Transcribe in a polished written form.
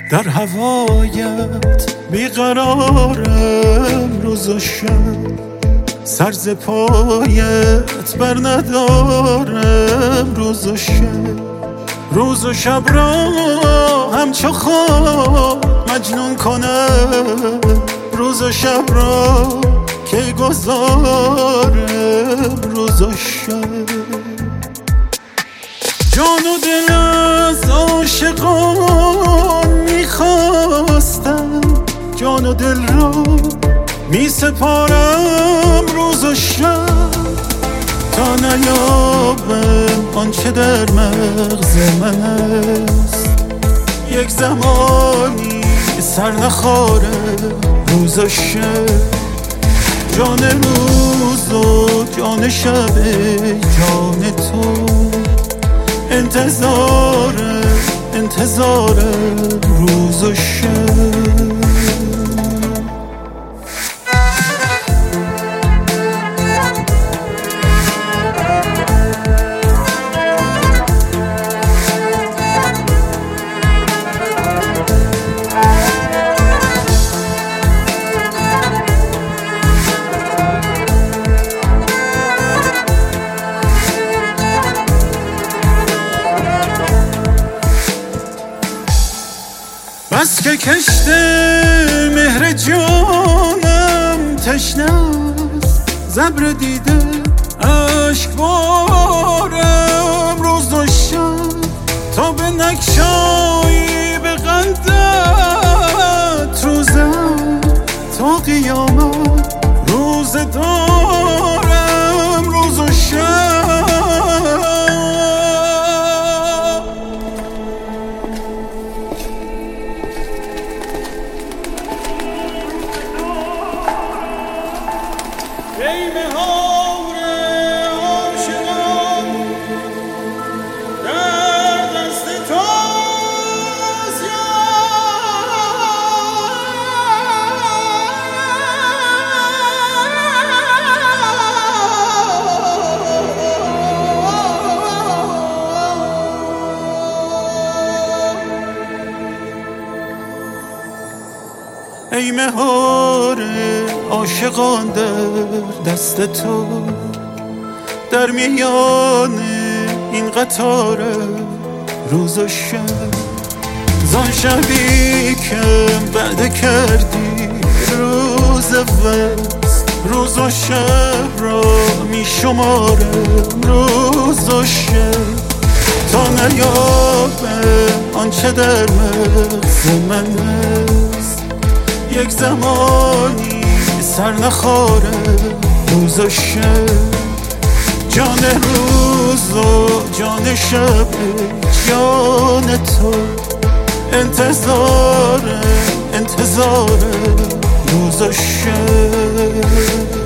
در هوایت بیقرارم روز و شب، سر ز پایت بر ندارم روز و شب. روز و شب را همچو خواب مجنون کنم، روز و شب را که گذارم روز و شب. جان و دل از عاشقان میخواستم، جان و دل را میسپارم روز و شب، تا نیابم آنچه در مغز من است. یک زمانی سر نخارم روز و شب، جان روز و جان شب جان تو. انتظارم روز و شب. بس که کشت مهر جانم تشنه است، ز ابر دیده اشک بارم روز و شب، تا به نگشایی به قندت روزم، تا قیامت روز دارم روز و شب. ای مهار عاشقان در دست توست ای مهار عاشقان در دست تو، در میان این قطار روز و شب، زان شبی که بعد کردی روز وصل، روز و شب را می شمارم روز و شب، تا نیابم آنچه در مغز من است. یک زمانی سر نخارم روز و شب، جان روز و جان شب جان تو. انتظارم روز و شب.